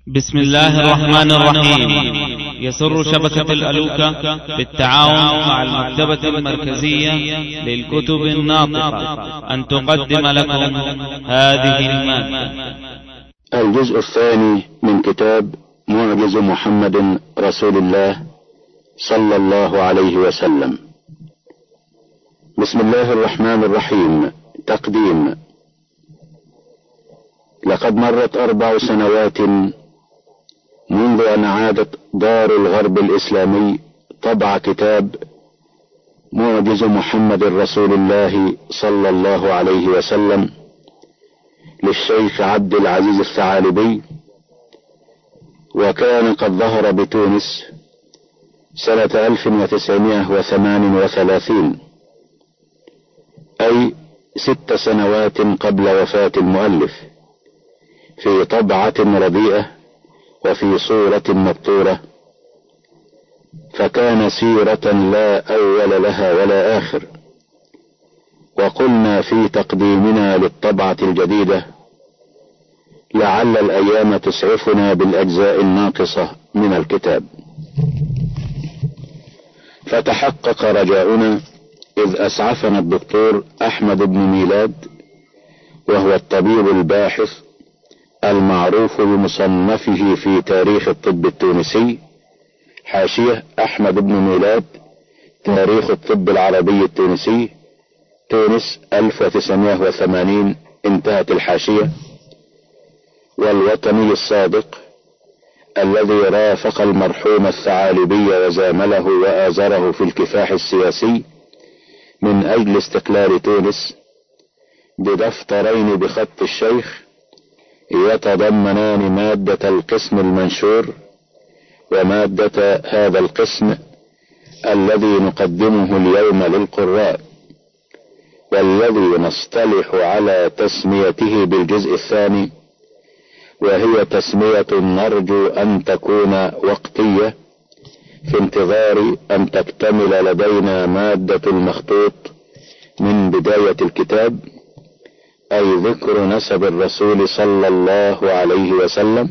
بسم الله الرحمن الرحيم. يسر شبكة الألوكة بالتعاون مع المكتبة المركزية للكتب الناطقة أن تقدم لكم هذه المادة. الجزء الثاني من كتاب معجز محمد رسول الله صلى الله عليه وسلم. بسم الله الرحمن الرحيم. تقديم. لقد مرت 4 سنوات منذ أن عادت دار الغرب الإسلامي طبع كتاب معجز محمد رسول الله صلى الله عليه وسلم للشيخ عبد العزيز الثعالبي، وكان قد ظهر بتونس سنة 1938، أي 6 سنوات قبل وفاة المؤلف، في طبعة رديئة وفي صورة مبتورة، فكان سيرة لا أول لها ولا آخر. وقلنا في تقديمنا للطبعة الجديدة: لعل الأيام تسعفنا بالأجزاء الناقصة من الكتاب. فتحقق رجاؤنا إذ أسعفنا الدكتور أحمد بن ميلاد، وهو الطبيب الباحث المعروف بمصنفه في تاريخ الطب التونسي، حاشية أحمد بن ميلاد تاريخ الطب العربي التونسي، تونس 1980، انتهت الحاشية. والوطني الصادق الذي رافق المرحوم الثعالبي وزامله وآزره في الكفاح السياسي من أجل استقلال تونس، بدفترين بخط الشيخ يتضمنان مادة القسم المنشور ومادة هذا القسم الذي نقدمه اليوم للقراء، والذي نصطلح على تسميته بالجزء الثاني، وهي تسمية نرجو أن تكون وقتية في انتظار أن تكتمل لدينا مادة المخطوط من بداية الكتاب، أي ذكر نسب الرسول صلى الله عليه وسلم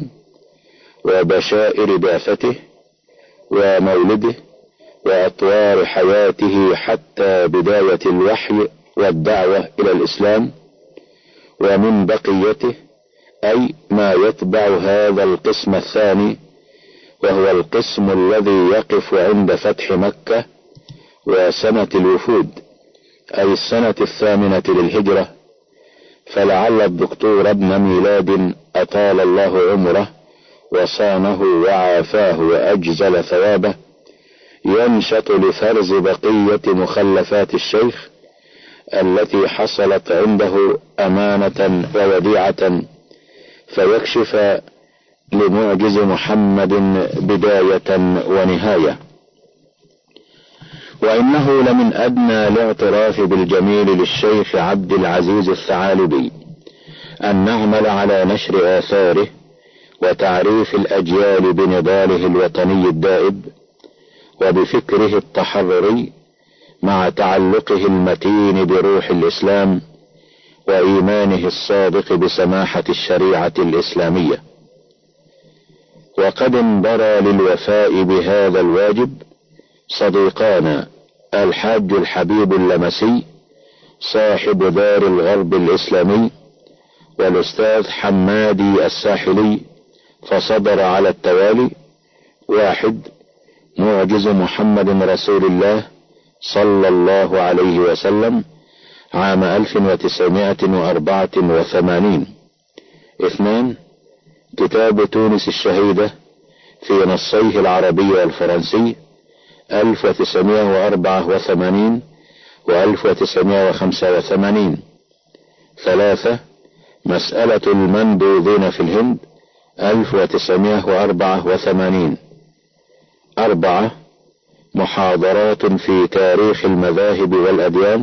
وبشائر بعثته ومولده وأطوار حياته حتى بداية الوحي والدعوة إلى الإسلام، ومن بقيته أي ما يتبع هذا القسم الثاني، وهو القسم الذي يقف عند فتح مكة وسنة الوفود، أي السنة 8 للهجرة. فلعل الدكتور ابن ميلاد أطال الله عمره وصانه وعافاه وأجزل ثوابه ينشط لفرز بقية مخلفات الشيخ التي حصلت عنده أمانة ووديعة، فيكشف لمعجز محمد بداية ونهاية. وإنه لمن أدنى الاعتراف بالجميل للشيخ عبد العزيز الثعالبي أن نعمل على نشر آثاره وتعريف الأجيال بنضاله الوطني الدائب وبفكره التحرري، مع تعلقه المتين بروح الإسلام وإيمانه الصادق بسماحة الشريعة الإسلامية. وقد انبرى للوفاء بهذا الواجب صديقانا الحاج الحبيب اللمسي صاحب دار الغرب الإسلامي، والأستاذ حمادي الساحلي، فصدر على التوالي: 1. معجز محمد رسول الله صلى الله عليه وسلم عام 1984. 2. كتاب تونس الشهيدة في نصيه العربي والفرنسي 1984 و1985. 3. مسألة المنبوذين في الهند 1984. 4. محاضرات في تاريخ المذاهب والأديان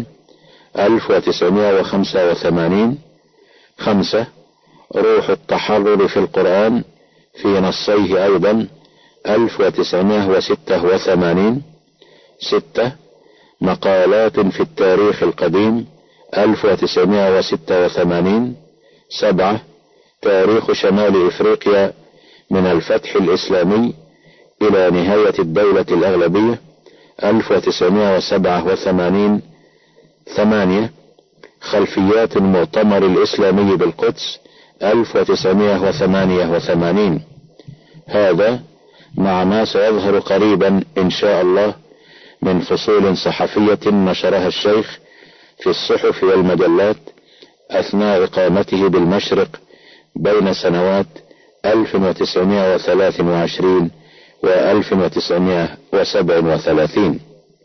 1985. 5. روح التحرر في القرآن في نصيه أيضا 1986. 6. مقالات في التاريخ القديم 1986. 7. تاريخ شمال إفريقيا من الفتح الإسلامي إلى نهاية الدولة الأغلبية 1987. 8. خلفيات المؤتمر الإسلامي بالقدس 1988. هذا مع ما سيظهر قريبا إن شاء الله من فصول صحفية نشرها الشيخ في الصحف والمجلات أثناء إقامته بالمشرق بين سنوات 1923 و 1937.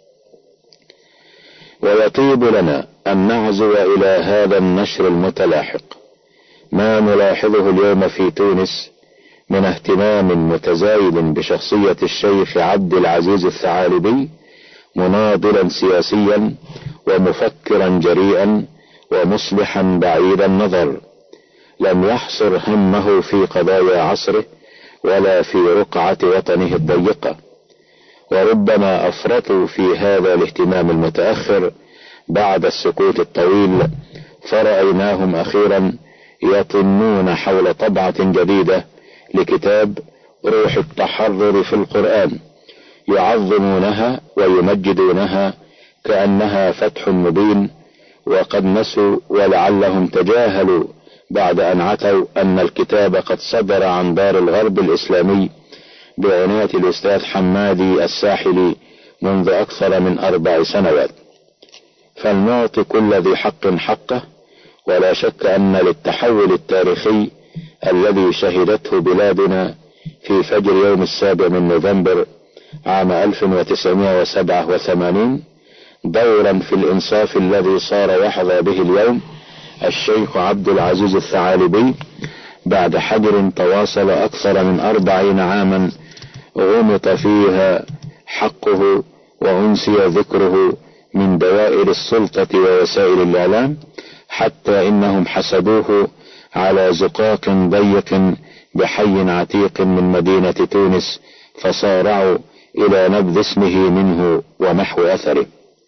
ويطيب لنا أن نعزو إلى هذا النشر المتلاحق ما نلاحظه اليوم في تونس من اهتمام متزايد بشخصية الشيخ عبد العزيز الثعالبي، مناضلا سياسيا ومفكرا جريئا ومصلحا بعيد النظر، لم يحصر همه في قضايا عصره ولا في رقعة وطنه الضيقة. وربما أفرطوا في هذا الاهتمام المتأخر بعد السكوت الطويل، فرأيناهم أخيرا يطنون حول طبعة جديدة لكتاب روح التحرر في القرآن، يعظمونها ويمجدونها كأنها فتح مبين، وقد نسوا ولعلهم تجاهلوا بعد أن عتوا أن الكتاب قد صدر عن دار الغرب الإسلامي بعناية الأستاذ حمادي الساحلي منذ أكثر من 4 سنوات. فلنعطي كل ذي حق حقه، ولا شك أن للتحول التاريخي الذي شهدته بلادنا في فجر يوم 7 نوفمبر عام 1987 دورا في الإنصاف الذي صار يحظى به اليوم الشيخ عبد العزيز الثعالبي بعد حجر تواصل أكثر من 40 عاما غمط فيها حقه وأنسي ذكره من دوائر السلطة ووسائل الإعلام، حتى إنهم حسبوه على زقاق ضيق بحي عتيق من مدينة تونس، فصارعوا إلى نبذ اسمه منه ومحو أثره.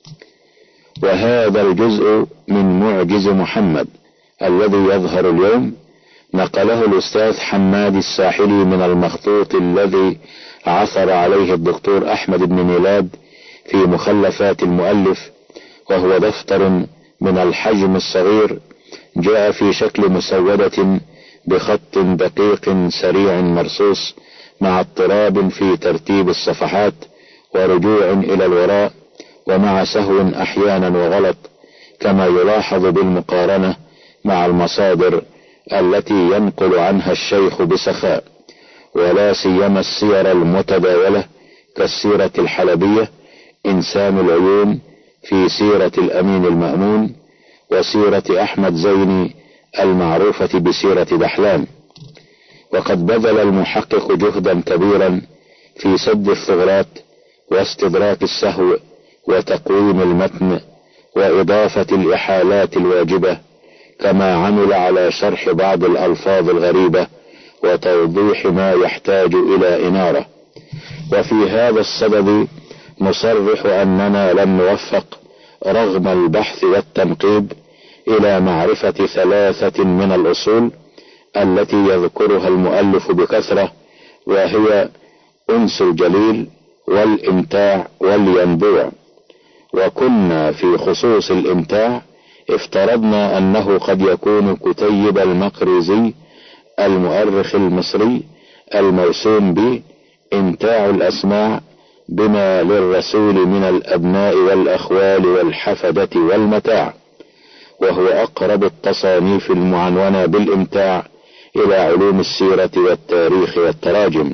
وهذا الجزء من معجز محمد الذي يظهر اليوم نقله الأستاذ حمادي الساحلي من المخطوط الذي عثر عليه الدكتور أحمد بن ميلاد في مخلفات المؤلف، وهو دفتر من الحجم الصغير جاء في شكل مسودة بخط دقيق سريع مرصوص، مع اضطراب في ترتيب الصفحات ورجوع إلى الوراء، ومع سهو أحيانا وغلط، كما يلاحظ بالمقارنة مع المصادر التي ينقل عنها الشيخ بسخاء، ولا سيما السير المتداولة كالسيرة الحلبية، إنسان العيون في سيرة الأمين المأمون، وسيرة أحمد زيني المعروفة بسيرة دحلان. وقد بذل المحقق جهدا كبيرا في سد الثغرات واستدراك السهو وتقويم المتن وإضافة الإحالات الواجبة، كما عمل على شرح بعض الألفاظ الغريبة وتوضيح ما يحتاج إلى إنارة. وفي هذا الصدد نصرح أننا لم نوفق رغم البحث والتنقيب إلى معرفة 3 من الأصول التي يذكرها المؤلف بكثرة، وهي أنس الجليل والإمتاع والينبوع. وكنا في خصوص الإمتاع افترضنا أنه قد يكون كتيب المقريزي المؤرخ المصري الموسوم بإمتاع الأسماع بما للرسول من الأبناء والأخوال والحفدة والمتاع، وهو أقرب التصانيف المعنونة بالإمتاع إلى علوم السيرة والتاريخ والتراجم.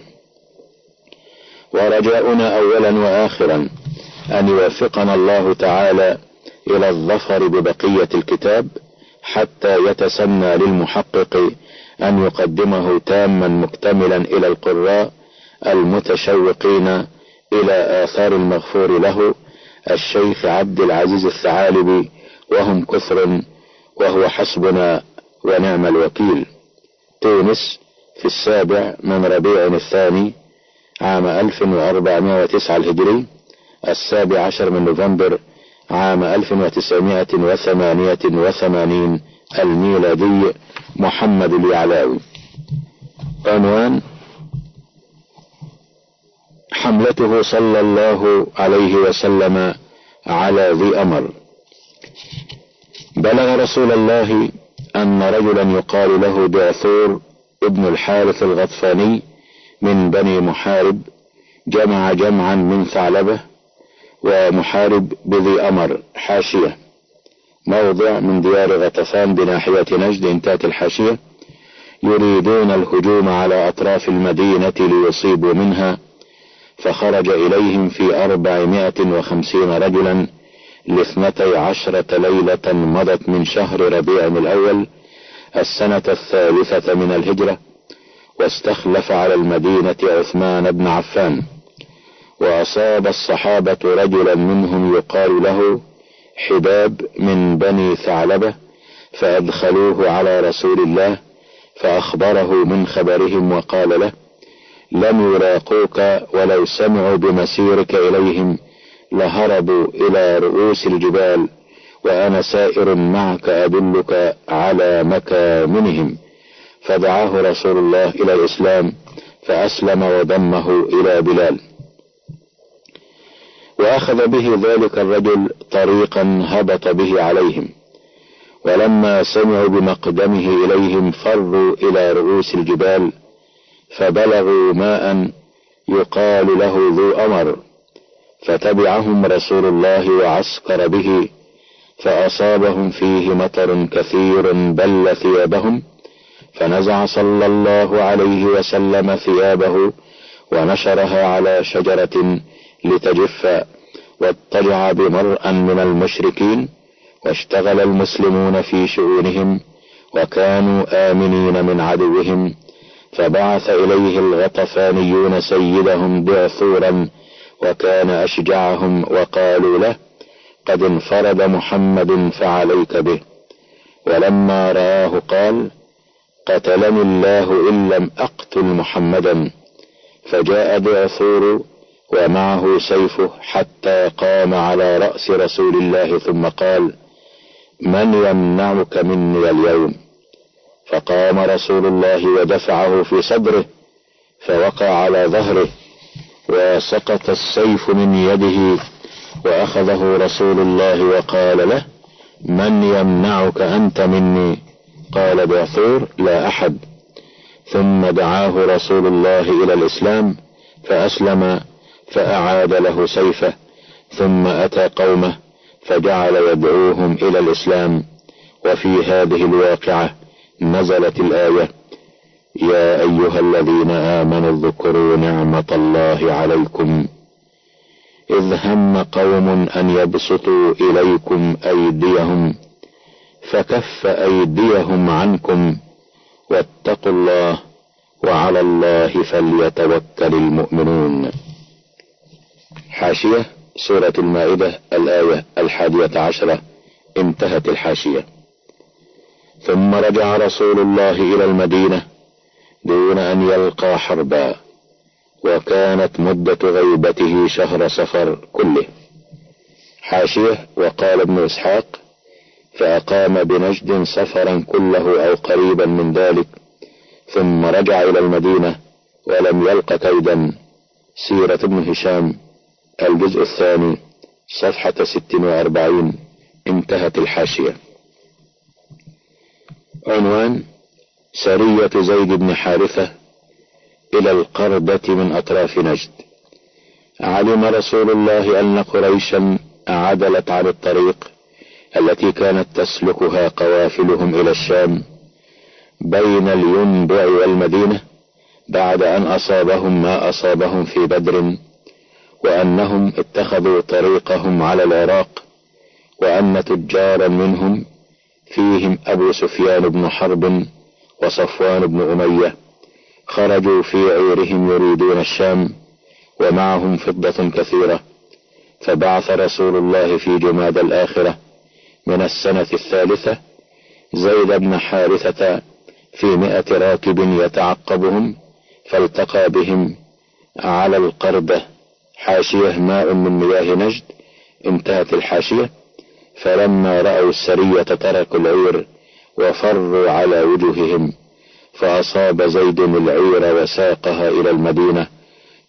ورجاؤنا أولا وآخرا أن يوفقنا الله تعالى إلى الظفر ببقية الكتاب، حتى يتسنى للمحقق أن يقدمه تاما مكتملا إلى القراء المتشوقين إلى آثار المغفور له الشيخ عبد العزيز الثعالبي، وهم كثر، وهو حسبنا ونعم الوكيل. تونس في 7 ربيع الثاني عام 1409 الهجري، 17 نوفمبر عام 1988 الميلادي، محمد اليعلاوي. عنوان: رؤيته صلى الله عليه وسلم على ذي أمر. بلغ رسول الله أن رجلا يقال له دعثور ابن الحارث الغطفاني من بني محارب جمع جمعا من ثعلبة ومحارب بذي أمر حاشية موضع من ديار غطفان بناحية نجد، انتهت الحاشية، يريدون الهجوم على أطراف المدينة ليصيبوا منها، فخرج إليهم في 450 رجلا ل12 ليلة مضت من شهر ربيع الأول السنة 3 من الهجرة، واستخلف على المدينة عثمان بن عفان. وأصاب الصحابة رجلا منهم يقال له حباب من بني ثعلبة، فأدخلوه على رسول الله فأخبره من خبرهم وقال له: لم يلاقوك، ولو سمعوا بمسيرك إليهم لهربوا إلى رؤوس الجبال، وأنا سائر معك أدلك على مكامنهم. فدعاه رسول الله إلى الإسلام فأسلم وضمه إلى بلال. وأخذ به ذلك الرجل طريقا هبط به عليهم، ولما سمعوا بمقدمه إليهم فروا إلى رؤوس الجبال، فبلغوا ماء يقال له ذو أمر، فتبعهم رسول الله وعسكر به، فأصابهم فيه مطر كثير بل ثيابهم، فنزع صلى الله عليه وسلم ثيابه ونشرها على شجرة لتجف، واضطجع بمرأ من المشركين، واشتغل المسلمون في شؤونهم وكانوا آمنين من عدوهم. فبعث إليه الغطفانيون سيدهم دعثورا وكان أشجعهم، وقالوا له: قد انفرد محمد فعليك به. ولما رآه قال: قتلني الله إن لم أقتل محمدا. فجاء دعثور ومعه سيفه حتى قام على رأس رسول الله ثم قال: من يمنعك مني اليوم؟ فقام رسول الله ودفعه في صدره فوقع على ظهره، وسقط السيف من يده، وأخذه رسول الله وقال له: من يمنعك أنت مني؟ قال دعثور: لا أحد. ثم دعاه رسول الله إلى الإسلام فأسلم، فأعاد له سيفه، ثم أتى قومه فجعل يدعوهم إلى الإسلام. وفي هذه الواقعة نزلت الآية: يا أيها الذين آمنوا اذكروا نعمة الله عليكم إذ هم قوم أن يبسطوا إليكم أيديهم فكف أيديهم عنكم واتقوا الله وعلى الله فليتوكل المؤمنون. حاشية سورة المائدة الآية 11، انتهت الحاشية. ثم رجع رسول الله إلى المدينة دون أن يلقى حربا، وكانت مدة غيبته شهر صفر كله. حاشية وقال ابن إسحاق: فأقام بنجد سفرا كله أو قريبا من ذلك، ثم رجع إلى المدينة ولم يلق كيدا. سيرة ابن هشام الجزء 2 صفحة 46، انتهت الحاشية. عنوان: سرية زيد بن حارثة إلى القربة من أطراف نجد. علم رسول الله أن قريشا عدلت عن الطريق التي كانت تسلكها قوافلهم إلى الشام بين الينبع والمدينة بعد أن أصابهم ما أصابهم في بدر، وأنهم اتخذوا طريقهم على العراق، وأن تجارا منهم فيهم أبو سفيان بن حرب وصفوان بن أمية خرجوا في عيرهم يريدون الشام، ومعهم فضة كثيرة. فبعث رسول الله في جماد الآخرة من السنة 3 زيد بن حارثة في 100 راكب يتعقبهم، فالتقى بهم على القربة. حاشية ماء من مياه نجد، انتهت الحاشية. فلما رأوا السرية تركوا العير وفروا على وجوههم، فأصاب زيد العير وساقها إلى المدينة،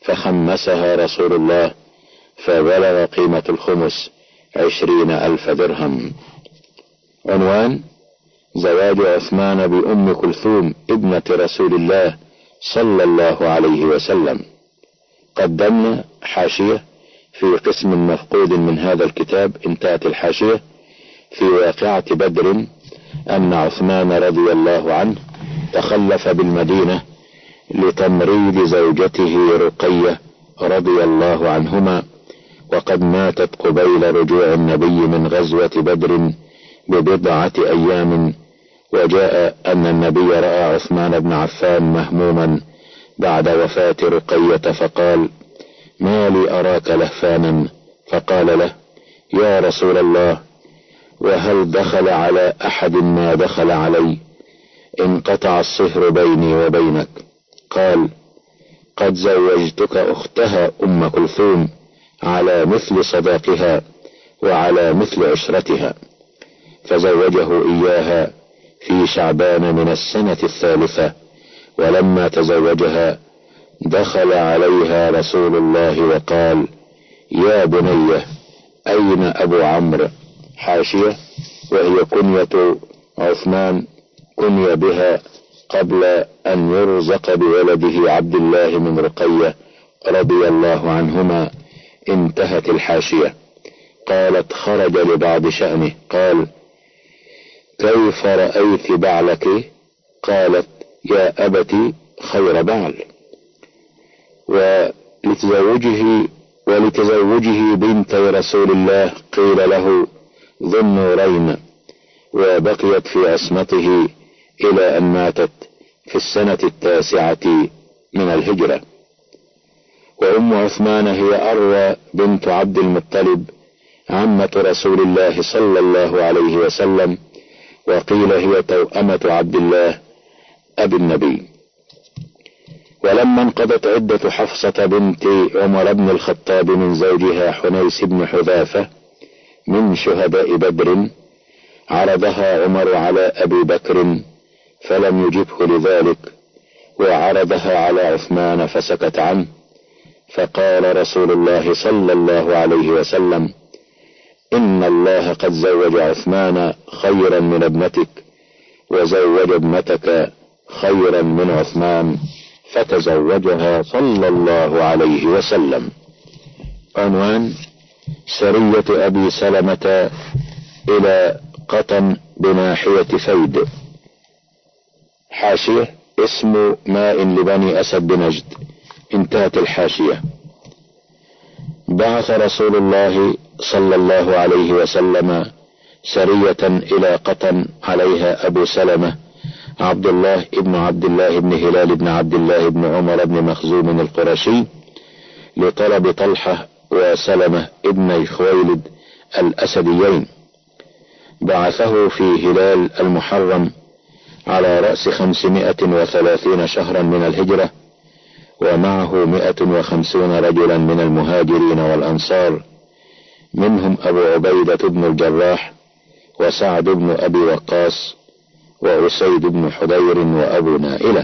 فخمسها رسول الله فبلغ قيمة الخمس 20,000 درهم. عنوان: زواج عثمان بأم كلثوم ابنة رسول الله صلى الله عليه وسلم. قدمنا حاشية في قسم مفقود من هذا الكتاب. انتهت الحاشية: في واقعة بدر أن عثمان رضي الله عنه تخلف بالمدينة لتمريض زوجته رقية رضي الله عنهما، وقد ماتت قبيل رجوع النبي من غزوة بدر ب1 أيام. وجاء أن النبي رأى عثمان بن عفان مهموما بعد وفاة رقية فقال: ما لي أراك لهفانا؟ فقال له: يا رسول الله، وهل دخل على أحد ما دخل علي؟ انقطع الصهر بيني وبينك. قال: قد زوجتك أختها أم كلثوم على مثل صداقها وعلى مثل عشرتها. فزوجه إياها في شعبان من السنة 3. ولما تزوجها دخل عليها رسول الله وقال: يا بنية، أين أبو عمرو؟ حاشية: وهي كنية عثمان، كني بها قبل أن يرزق بولده عبد الله من رقية رضي الله عنهما. انتهت الحاشية. قالت: خرج لبعض شأنه. قال: كيف رأيت بعلك؟ قالت: يا أبتي خير بعل. ولتزوجه بنت رسول الله قيل له ذو النورين، وبقيت في عصمته إلى أن ماتت في السنة 9 من الهجرة. وأم عثمان هي أروى بنت عبد المطلب عمة رسول الله صلى الله عليه وسلم، وقيل هي توأمة عبد الله أبي النبي. ولما انقضت عدة حفصة بنت عمر بن الخطاب من زوجها حنيس بن حذافة من شهداء بدر، عرضها عمر على أبي بكر فلم يجبه لذلك، وعرضها على عثمان فسكت عنه. فقال رسول الله صلى الله عليه وسلم: إن الله قد زوج عثمان خيرا من ابنتك، وزوج ابنتك خيرا من عثمان، فتزوجها صلى الله عليه وسلم. عنوان: سرية أبي سلمة إلى قطن بناحية فيد. حاشية: اسم ماء لبني أسد بنجد. انتهت الحاشية. بعث رسول الله صلى الله عليه وسلم سرية إلى قطن عليها أبو سلمة عبد الله ابن عبد الله بن هلال بن عبد الله بن عمر بن مخزوم القرشي لطلب طلحة وسلمة ابن خويلد الأسديين. بعثه في هلال المحرم على رأس 530 شهرا من الهجرة، ومعه 150 رجلا من المهاجرين والأنصار، منهم أبو عبيدة بن الجراح وسعد بن أبي وقاص وأسيد بن حضير وأبو نائلة.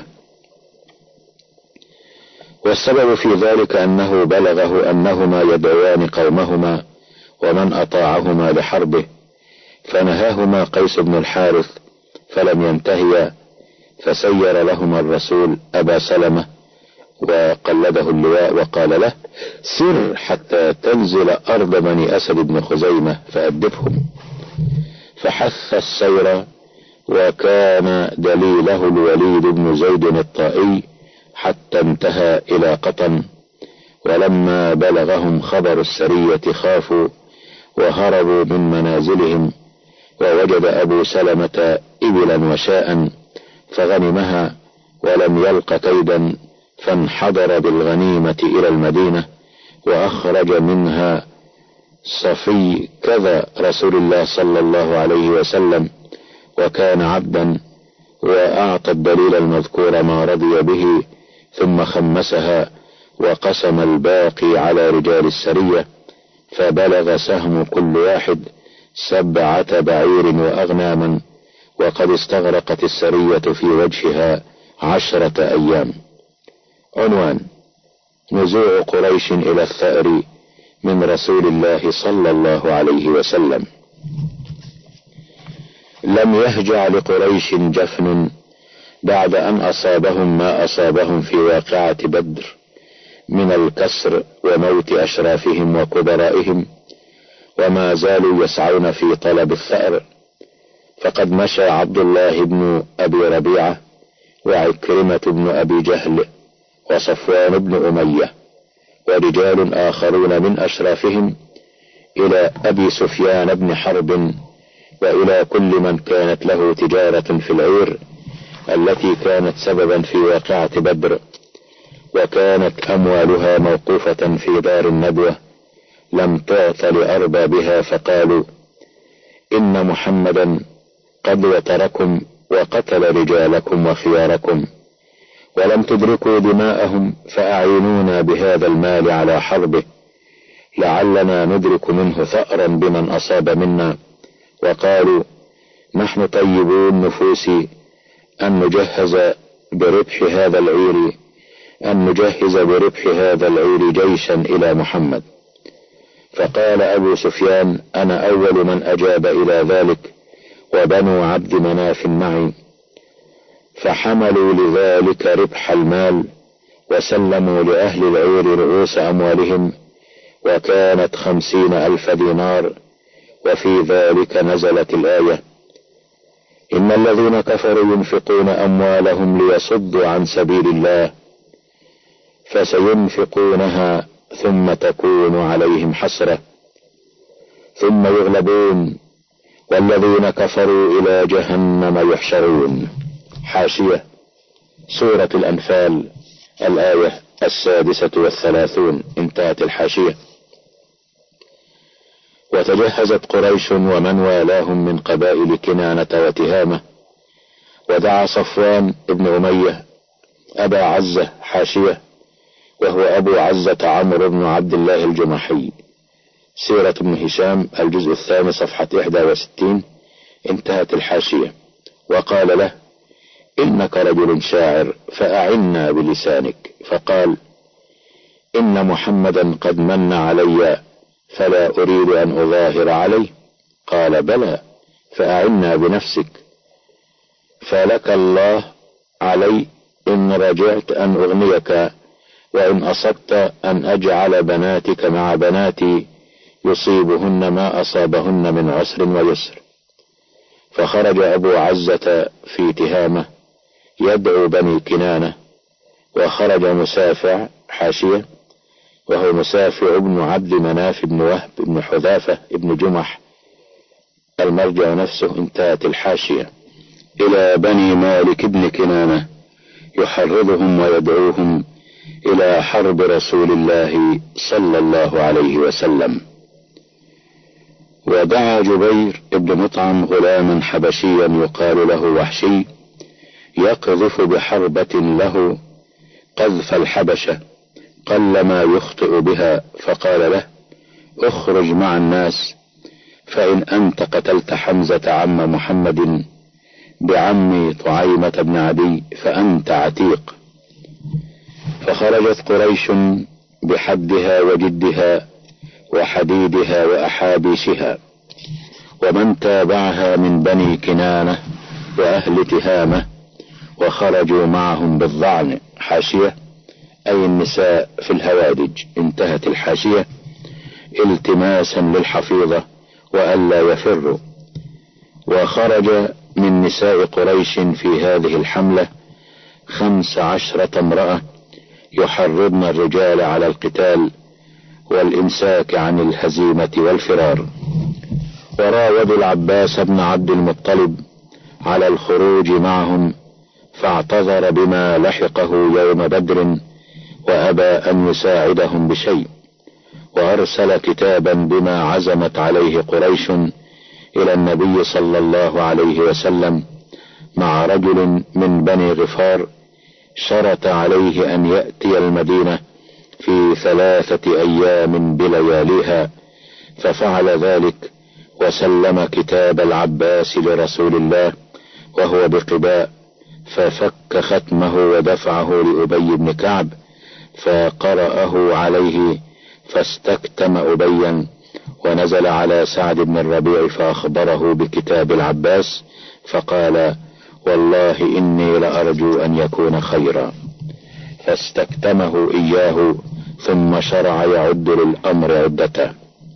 والسبب في ذلك أنه بلغه أنهما يدعوان قومهما ومن أطاعهما لحربه، فنهاهما قيس بن الحارث فلم ينتهيا، فسير لهما الرسول أبا سلمة وقلده اللواء وقال له: سر حتى تنزل أرض بني أسد بن خزيمة فأدبهم. فحث السير، وكان دليله الوليد بن زيد الطائي حتى انتهى إلى قطن. ولما بلغهم خبر السرية خافوا وهربوا من منازلهم، ووجد أبو سلمة إبلا وشاء فغنمها ولم يلق كيدا، فانحدر بالغنيمة إلى المدينة وأخرج منها صفي كذا رسول الله صلى الله عليه وسلم، وكان عبدا، وأعطى الدليل المذكور ما رضي به، ثم خمسها وقسم الباقي على رجال السرية، فبلغ سهم كل واحد 7 بعير وأغناما، وقد استغرقت السرية في وجهها 10 أيام. عنوان: نزوع قريش إلى الثأر من رسول الله صلى الله عليه وسلم. لم يهجع لقريش جفن بعد أن أصابهم ما أصابهم في واقعة بدر من الكسر وموت أشرافهم وكبرائهم، وما زالوا يسعون في طلب الثأر. فقد مشى عبد الله بن أبي ربيعة وعكرمة بن أبي جهل وصفوان بن أمية ورجال آخرون من أشرافهم إلى أبي سفيان بن حرب وإلى كل من كانت له تجارة في العير التي كانت سببا في واقعة بدر، وكانت أموالها موقوفة في دار الندوة لم تعط لأربابها، فقالوا إن محمدا قد وتركم وقتل رجالكم وخياركم ولم تدركوا دماءهم، فأعينونا بهذا المال على حربه لعلنا ندرك منه ثأرا بمن أصاب منا. وقالوا نحن طيبو النفوس أن نجهز بربح هذا العير جيشا إلى محمد. فقال أبو سفيان أنا أول من أجاب إلى ذلك وبنو عبد مناف معي، فحملوا لذلك ربح المال وسلموا لأهل العير رؤوس أموالهم، وكانت 50,000 دينار. وفي ذلك نزلت الآية إن الذين كفروا ينفقون أموالهم ليصدوا عن سبيل الله فسينفقونها ثم تكون عليهم حسرة ثم يغلبون والذين كفروا إلى جهنم يحشرون. حاشية سورة الأنفال الآية 36. انتهت الحاشية. وتجهزت قريش ومن والاهم من قبائل كنانة وتهامة، ودعا صفوان بن أمية أبا عزة. حاشية وهو أبو عزة عمرو بن عبد الله الجمحي. سيرة ابن هشام الجزء 2 صفحة 61. انتهت الحاشية. وقال له إنك رجل شاعر فأعنا بلسانك، فقال إن محمدا قد من علي فلا أريد أن أظاهر عليه. قال بلى فأعنا بنفسك، فلك الله علي إن رجعت أن أغنيك، وإن أصبت أن أجعل بناتك مع بناتي يصيبهن ما أصابهن من عسر ويسر. فخرج أبو عزة في تهامة يدعو بني كنانة، وخرج مسافع. حاشية وهو مسافع بن عبد مناف بن وهب بن حذافة بن جمح المرجع نفسه. انتهت الحاشية. إلى بني مالك بن كنانة يحرضهم ويدعوهم إلى حرب رسول الله صلى الله عليه وسلم. ودعا جبير بن مطعم غلاما حبشيا يقال له وحشي يقذف بحربة له قذف الحبشة قلما يخطئ بها، فقال له اخرج مع الناس، فإن أنت قتلت حمزة عم محمد بعمي طعيمة بن عدي فأنت عتيق. فخرجت قريش بحدها وجدها وحديدها وأحابيشها ومن تابعها من بني كنانة وأهل تهامة، وخرجوا معهم بالظعن. حاشية أي النساء في الهوادج. انتهت الحاشية. التماسا للحفيظة وألا يفروا. وخرج من نساء قريش في هذه الحملة 15 امرأة يحرضن الرجال على القتال والإمساك عن الهزيمة والفرار. وراودوا العباس بن عبد المطلب على الخروج معهم، فاعتذر بما لحقه يوم بدر وأبى أن يساعدهم بشيء، وأرسل كتابا بما عزمت عليه قريش إلى النبي صلى الله عليه وسلم مع رجل من بني غفار شرط عليه أن يأتي المدينة في 3 أيام بلياليها، ففعل ذلك وسلم كتاب العباس لرسول الله وهو بقباء، ففك ختمه ودفعه لأبي بن كعب، فقرأه عليه فاستكتم أبيا، ونزل على سعد بن الربيع فأخبره بكتاب العباس فقال: والله إني لأرجو أن يكون خيرا، فاستكتمه إياه ثم شرع يعد للأمر عدته.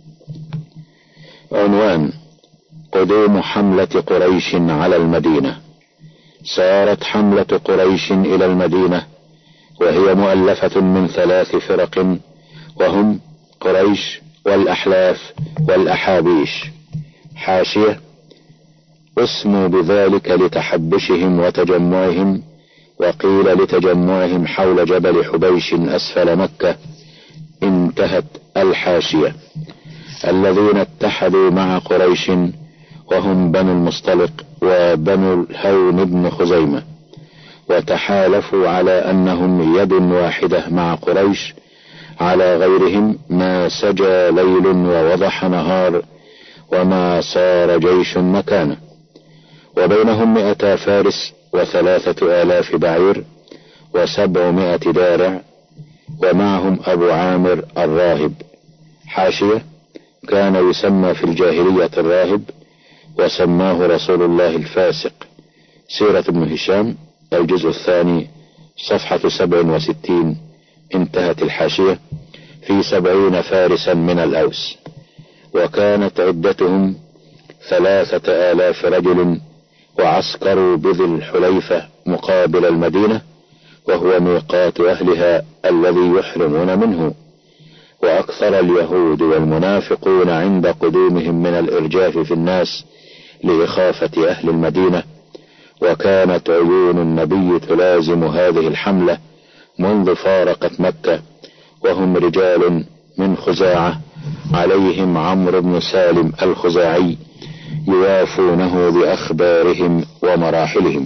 عنوان: قدوم حملة قريش على المدينة. سارت حملة قريش إلى المدينة وهي مؤلفة من 3 فرق، وهم قريش والأحلاف والأحابيش. حاشية: اسموا بذلك لتحبشهم وتجمعهم، وقيل لتجمعهم حول جبل حبيش أسفل مكة. انتهت الحاشية. الذين اتحدوا مع قريش وهم بنو المصطلق وبنو الهون بن خزيمة، وتحالفوا على أنهم يد واحدة مع قريش على غيرهم، ما سجى ليل ووضح نهار وما صار جيش مكانه. وبينهم 200 فارس و3000 بعير و700 دارع، ومعهم أبو عامر الراهب. حاشية: كان يسمى في الجاهلية الراهب، وسماه رسول الله الفاسق. سيرة ابن هشام الجزء 2 صفحة 67. انتهت الحاشية. في 70 فارسا من الأوس، وكانت عدتهم 3000 رجل، وعسكروا بذي الحليفة مقابل المدينة، وهو ميقات أهلها الذي يحرمون منه. وأكثر اليهود والمنافقون عند قدومهم من الإرجاف في الناس لإخافة أهل المدينة، وكانت عيون النبي تلازم هذه الحملة منذ فارقت مكة، وهم رجال من خزاعة عليهم عمرو بن سالم الخزاعي يوافونه بأخبارهم ومراحلهم.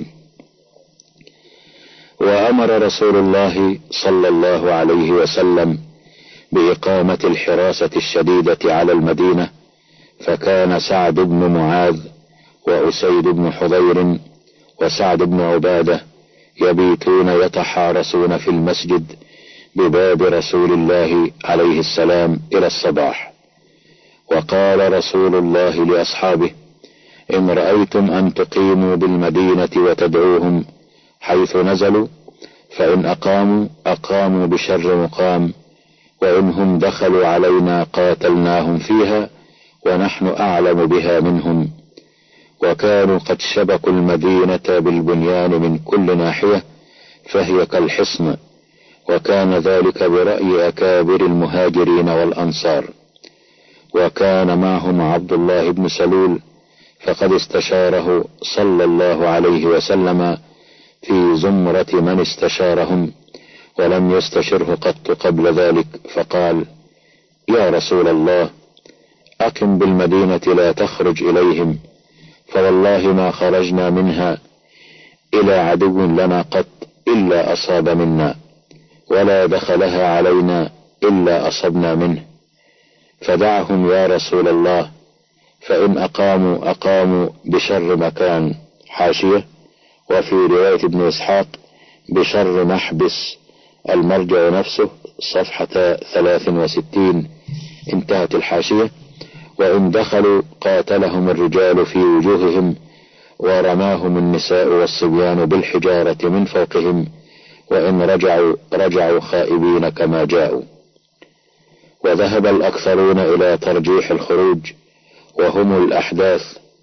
وأمر رسول الله صلى الله عليه وسلم بإقامة الحراسة الشديدة على المدينة، فكان سعد بن معاذ وأسيد بن حضير وسعد بن عبادة يبيتون يتحارسون في المسجد بباب رسول الله عليه السلام إلى الصباح. وقال رسول الله لأصحابه: إن رأيتم أن تقيموا بالمدينة وتدعوهم حيث نزلوا، فإن أقاموا بشر مقام، وإنهم دخلوا علينا قاتلناهم فيها ونحن أعلم بها منهم. وكانوا قد شبكوا المدينة بالبنيان من كل ناحية، فهي كالحصن، وكان ذلك برأي أكابر المهاجرين والأنصار. وكان معهم عبد الله بن سلول، فقد استشاره صلى الله عليه وسلم في زمرة من استشارهم، ولم يستشره قط قبل ذلك، فقال: يا رسول الله، أقم بالمدينة لا تخرج إليهم، فوالله ما خرجنا منها إلى عدو لنا قط إلا أصاب منا، ولا دخلها علينا إلا أصبنا منه، فدعهم يا رسول الله، فإن أقاموا بشر مكان. حاشية: وفي رواية ابن إسحاق بشر محبس، المرجع نفسه صفحة 63. انتهت الحاشية. وإن دخلوا قاتلهم الرجال في وجوههم، ورماهم النساء والصبيان بالحجارة من فوقهم، وإن رجعوا خائبين كما جاءوا. وذهب الأكثرون إلى ترجيح الخروج، وهم الأحداث،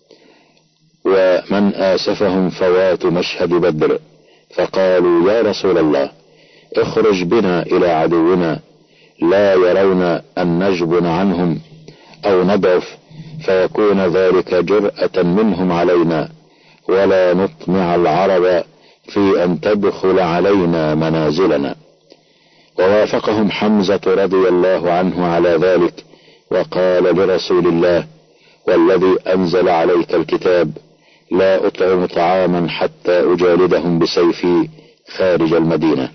ومن آسفهم فوات مشهد بدر، فقالوا: يا رسول الله، اخرج بنا إلى عدونا، لا يرون أن نجبن عنهم أو نضعف، فيكون ذلك جرأة منهم علينا، ولا نطمع العرب في أن تدخل علينا منازلنا. ووافقهم حمزة رضي الله عنه على ذلك، وقال لرسول الله: والذي أنزل عليك الكتاب، لا أطعم طعاما حتى أجالدهم بسيفي خارج المدينة.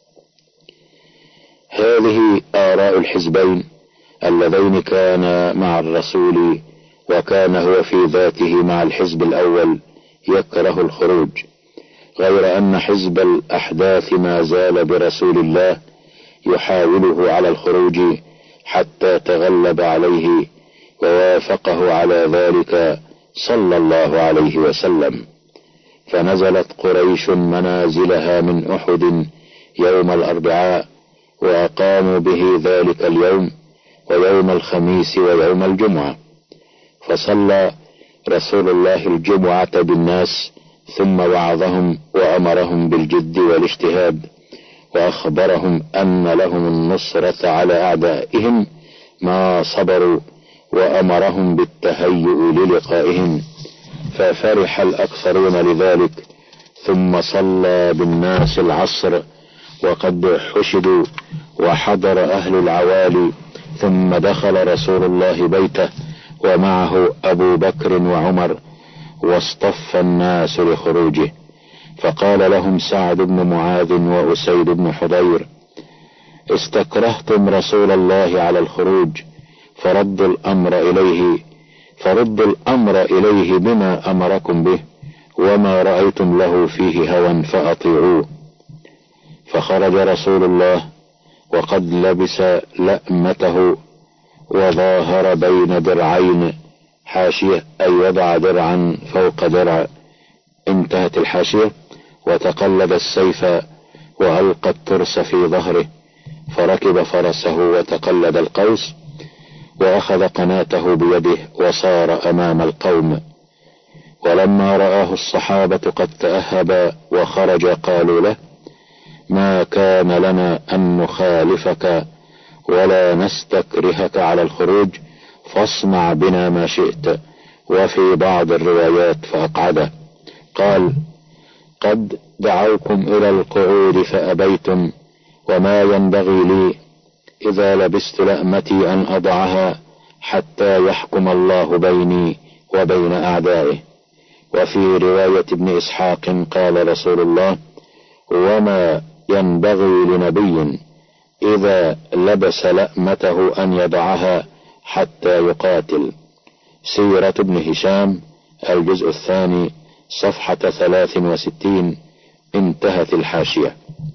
هذه آراء الحزبين اللذين كانا مع الرسول، وكان هو في ذاته مع الحزب الأول يكره الخروج، غير أن حزب الأحداث ما زال برسول الله يحاوله على الخروج حتى تغلب عليه ووافقه على ذلك صلى الله عليه وسلم. فنزلت قريش منازلها من أحد يوم الأربعاء، وأقاموا به ذلك اليوم ويوم الخميس ويوم الجمعة. فصلى رسول الله الجمعة بالناس، ثم وعظهم وأمرهم بالجد والاجتهاد، وأخبرهم أن لهم النصرة على أعدائهم ما صبروا، وأمرهم بالتهيؤ للقائهم، ففرح الأكثرون لذلك. ثم صلى بالناس العصر وقد حشدوا وحضر أهل العوالي، ثم دخل رسول الله بيته ومعه أبو بكر وعمر، واصطف الناس لخروجه. فقال لهم سعد بن معاذ وأسيد بن حضير: استكرهتم رسول الله على الخروج، فردوا الأمر إليه بما أمركم به، وما رأيتم له فيه هوى فأطيعوه. فخرج رسول الله وقد لبس لأمته، وظاهر بين درعين حاشية، أي وضع درعا فوق درع، انتهت الحاشية، وتقلد السيف وألقى الترس في ظهره، فركب فرسه وتقلد القوس، وأخذ قناته بيده وصار أمام القوم. ولما رآه الصحابة قد تأهب وخرج قالوا له: ما كان لنا أن نخالفك ولا نستكرهك على الخروج، فاصنع بنا ما شئت. وفي بعض الروايات فأقعده. قال: قد دعوكم إلى القعود فأبيتم، وما ينبغي لي إذا لبست لأمتي أن أضعها حتى يحكم الله بيني وبين أعدائه. وفي رواية ابن إسحاق قال رسول الله: وما ينبغي لنبي إذا لبس لأمته أن يضعها حتى يقاتل. سيرة ابن هشام الجزء الثاني صفحة 63، انتهت الحاشية.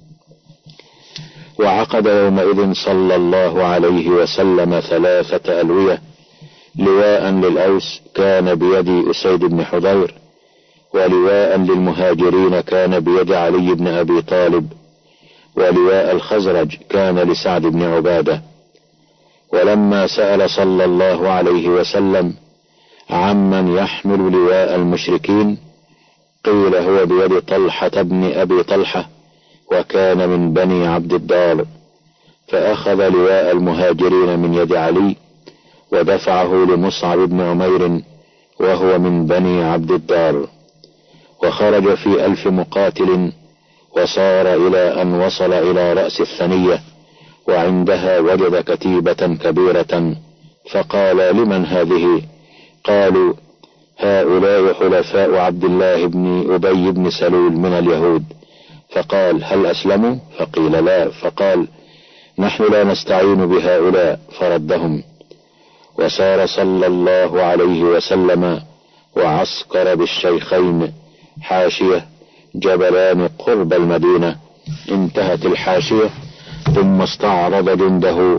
وعقد يومئذ صلى الله عليه وسلم 3 ألوية: لواء للأوس كان بيد أسيد بن حضير، ولواء للمهاجرين كان بيد علي بن أبي طالب، ولواء الخزرج كان لسعد بن عبادة. ولما سأل صلى الله عليه وسلم عمن يحمل لواء المشركين، قيل هو بيد طلحة بن أبي طلحة، وكان من بني عبد الدار، فأخذ لواء المهاجرين من يد علي ودفعه لمصعب بن عمير، وهو من بني عبد الدار. وخرج في 1000 مقاتل، وصار إلى أن وصل إلى رأس الثنية، وعندها وجد كتيبة كبيرة، فقال: لمن هذه؟ قالوا: هؤلاء حلفاء عبد الله بن أبي بن سلول من اليهود. فقال: هل أسلموا؟ فقيل: لا. فقال: نحن لا نستعين بهؤلاء، فردهم. وسار صلى الله عليه وسلم وعسكر بالشيخين، حاشية جبلان قرب المدينة، انتهت الحاشية. ثم استعرض جنده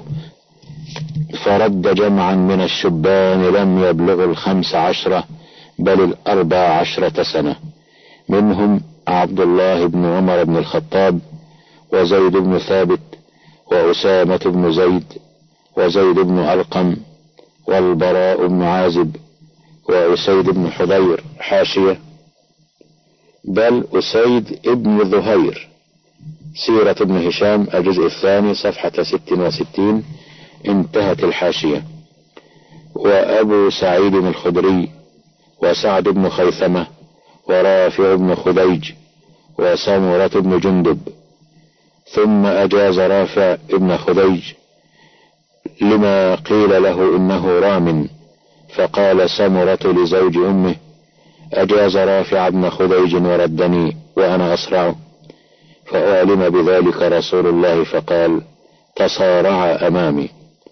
فرد جمعا من الشبان لم يبلغ 15 بل 14 سنة، منهم عبد الله بن عمر بن الخطاب، وزيد بن ثابت، وأسامة بن زيد، وزيد بن أرقم، والبراء بن عازب، وأسيد بن حضير، حاشية بل أسيد ابن ذهير. سيرة ابن هشام الجزء الثاني صفحة 66، انتهت الحاشية. وأبو سعيد الخدري، وسعد بن خيثمة، ورافع بن خديج، وسمرة بن جندب. ثم أجاز رافع بن خديج لما قيل له إنه رام، فقال سمرة لزوج أمه: أجاز رافع بن خديج وردني وأنا أصرعه. فأعلم بذلك رسول الله فقال: تصارع أمامي.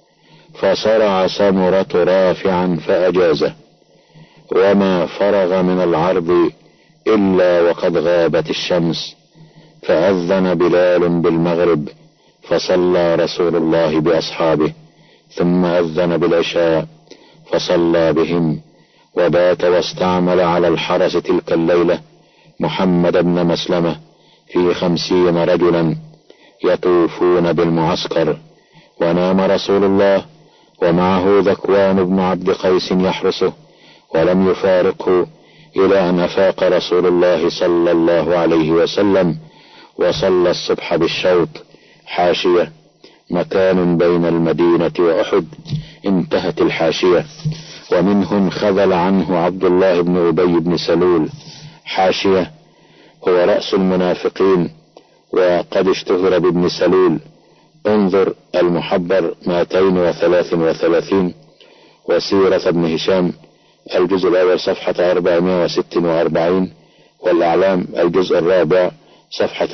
فصرع سمرة رافعا فأجازه، وما فرغ من العرض إلا وقد غابت الشمس، فأذن بلال بالمغرب، فصلى رسول الله بأصحابه، ثم أذن بالعشاء فصلى بهم، وبات واستعمل على الحرس تلك الليلة محمد بن مسلمة في 50 رجلا يطوفون بالمعسكر. ونام رسول الله ومعه ذكوان بن عبد قيس يحرسه، ولم يفارقه إلى أن أفاق رسول الله صلى الله عليه وسلم وصلى الصبح بالشوط. حاشية: مكان بين المدينة وأحد. انتهت الحاشية. ومنه انخذل عنه عبد الله بن أبي بن سلول. حاشية: هو رأس المنافقين وقد اشتهر بابن سلول. انظر المحبر 233، وسيرة ابن هشام الجزء الأول صفحة 446، والأعلام الجزء الرابع صفحة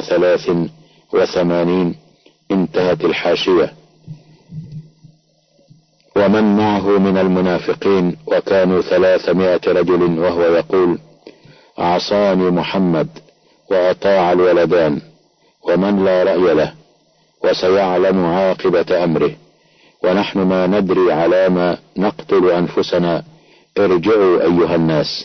183. انتهت الحاشية. ومن معه من المنافقين وكانوا 300 رجل، وهو يقول: عصاني محمد وأطاع الولدان، ومن لا رأي له، وسيعلم عاقبة أمره، ونحن ما ندري على ما نقتل أنفسنا، ارجعوا أيها الناس.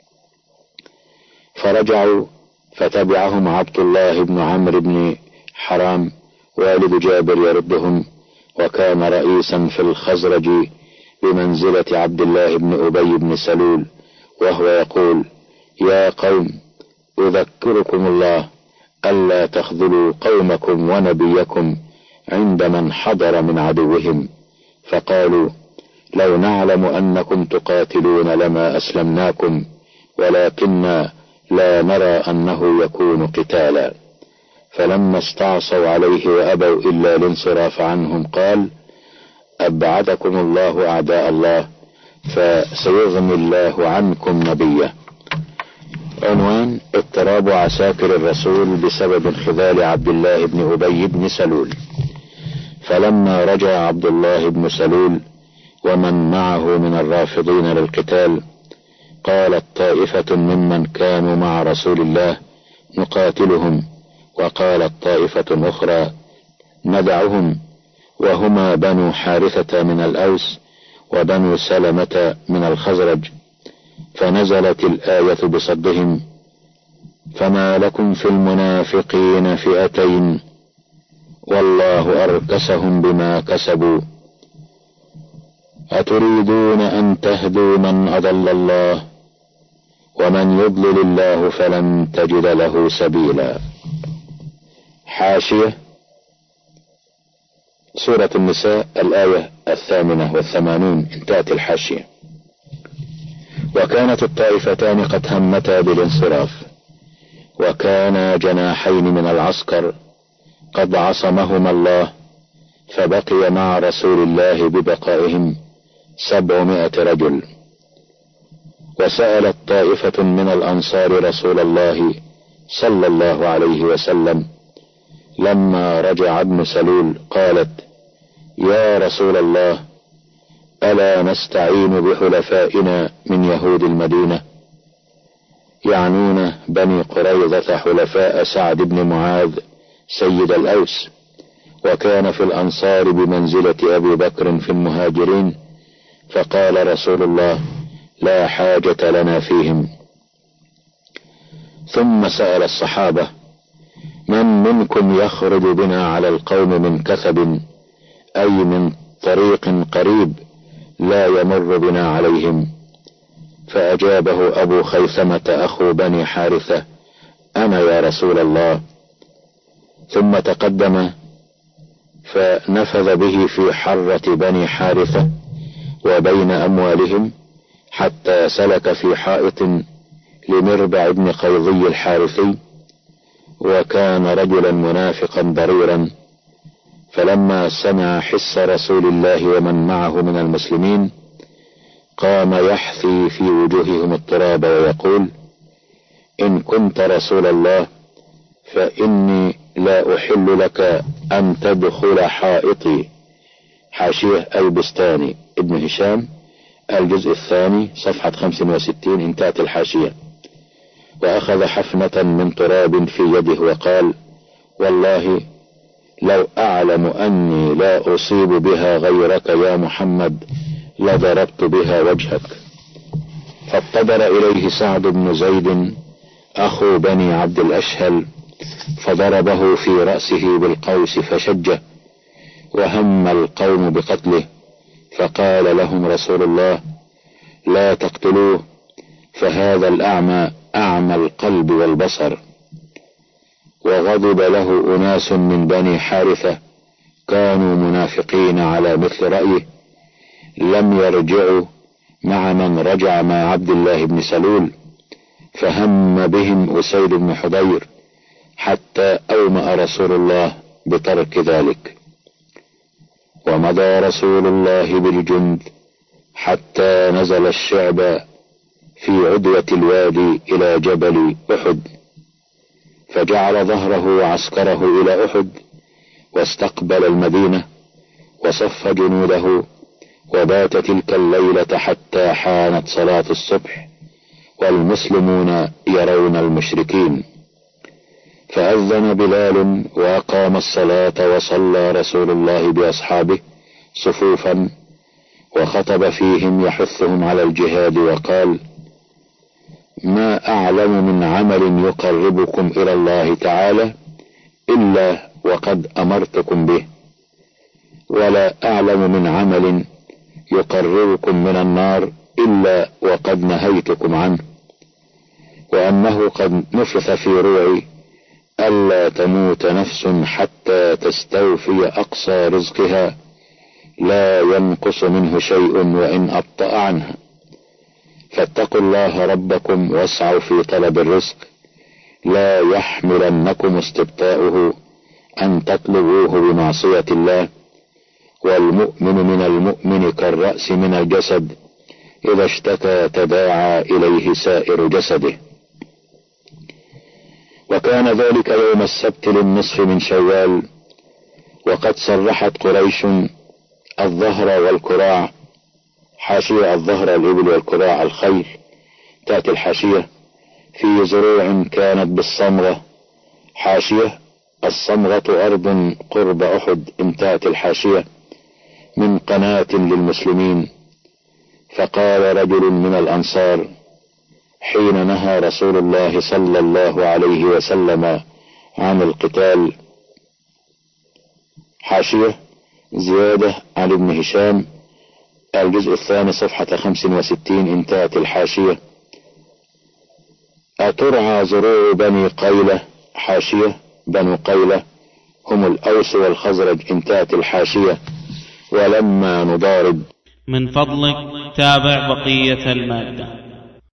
فرجعوا، فتبعهم عبد الله بن عمرو بن حرام والد جابر يردهم، وكان رئيسا في الخزرج بمنزلة عبد الله بن أبي بن سلول، وهو يقول: يا قوم، أذكركم الله ألا تخذلوا قومكم ونبيكم عند من حضر من عدوهم. فقالوا: لو نعلم أنكم تقاتلون لما أسلمناكم، ولكننا لا نرى أنه يكون قتالا. فلما استعصوا عليه وأبوا إلا الانصراف عنهم قال: أبعدكم الله أعداء الله، فسيغني الله عنكم نبيه. عنوان: اضطراب عساكر الرسول بسبب انخذال عبد الله بن أبي بن سلول. فلما رجع عبد الله بن سلول ومن معه من الرافضين للقتال، قالت طائفة ممن كانوا مع رسول الله: نقاتلهم، وقالت طائفة أخرى: ندعهم، وهما بنو حارثة من الأوس وبنو سلمة من الخزرج. فنزلت الآية بصدهم: فما لكم في المنافقين فئتين والله أركسهم بما كسبوا، أتريدون أن تهدوا من أضل الله، ومن يضلل الله فلن تجد له سبيلا. حاشية: سورة النساء الآية 88. انتهت الحاشية. وكانت الطائفتان قد همتا بالانصراف، وكان جناحين من العسكر قد عصمهما الله، فبقي مع رسول الله ببقائهم 700 رجل. وسألت طائفة من الأنصار رسول الله صلى الله عليه وسلم لما رجع ابن سلول، قالت: يا رسول الله، ألا نستعين بحلفائنا من يهود المدينة؟ يعنون بني قريظة حلفاء سعد بن معاذ سيد الأوس، وكان في الأنصار بمنزلة أبي بكر في المهاجرين. فقال رسول الله: لا حاجة لنا فيهم. ثم سأل الصحابة: من منكم يخرج بنا على القوم من كثب، أي من طريق قريب لا يمر بنا عليهم؟ فأجابه أبو خيثمة أخو بني حارثة: أنا يا رسول الله. ثم تقدم فنفذ به في حرة بني حارثة وبين أموالهم، حتى سلك في حائط لمربع بن قيظي الحارثي، وكان رجلا منافقا ضريرا. فلما سمع حس رسول الله ومن معه من المسلمين، قام يحثي في وجوههم التراب ويقول: إن كنت رسول الله فإني لا أحل لك أن تدخل حائطي. حاشية: البستاني، ابن هشام الجزء الثاني صفحة 65. انتهت الحاشية. وأخذ حفنة من تراب في يده وقال: والله لو أعلم أني لا أصيب بها غيرك يا محمد لضربت بها وجهك. فابتدر إليه سعد بن زيد أخو بني عبد الأشهل فضربه في رأسه بالقوس فشجه، وهم القوم بقتله، فقال لهم رسول الله: لا تقتلوه، فهذا الأعمى أعمى القلب والبصر. وغضب له أناس من بني حارثة كانوا منافقين على مثل رأيه، لم يرجعوا مع من رجع مع عبد الله بن سلول، فهم بهم أسيد بن حضير حتى أومأ رسول الله بترك ذلك. ومضى رسول الله بالجند حتى نزل الشعب في عدوة الوادي إلى جبل أحد، فجعل ظهره وعسكره إلى أحد، واستقبل المدينة وصف جنوده، وبات تلك الليلة حتى حانت صلاة الصبح والمسلمون يرون المشركين. فأذن بلال وأقام الصلاة، وصلى رسول الله بأصحابه صفوفا، وخطب فيهم يحثهم على الجهاد، وقال: ما أعلم من عمل يقربكم إلى الله تعالى إلا وقد أمرتكم به، ولا أعلم من عمل يقربكم من النار إلا وقد نهيتكم عنه، وأنه قد نفث في روعي ألا تموت نفس حتى تستوفي أقصى رزقها لا ينقص منه شيء وإن أبطأ عنها، فاتقوا الله ربكم واسعوا في طلب الرزق، لا يحملنكم استبطاؤه أن تطلبوه بمعصية الله، والمؤمن من المؤمن كالرأس من الجسد، إذا اشتكى تداعى إليه سائر جسده. وكان ذلك يوم السبت للنصف من شوال، وقد صرحت قريش الظهر والكراع، حاشية الظهر الإبل والكراع الخيل، تأتي الحاشية في زروع كانت بالصمغة، حاشية الصمغة أرض قرب أحد، انتهت الحاشية من قناة للمسلمين. فقال رجل من الأنصار حين نهى رسول الله صلى الله عليه وسلم عن القتال، حاشية زيادة عن ابن هشام، الجزء الثاني صفحة 65، انتهت الحاشية. أترعى زروع بني قيلة، حاشية بنو قيلة هم الأوس والخزرج، انتهت الحاشية. ولما نضارب. من فضلك تابع بقية المادة.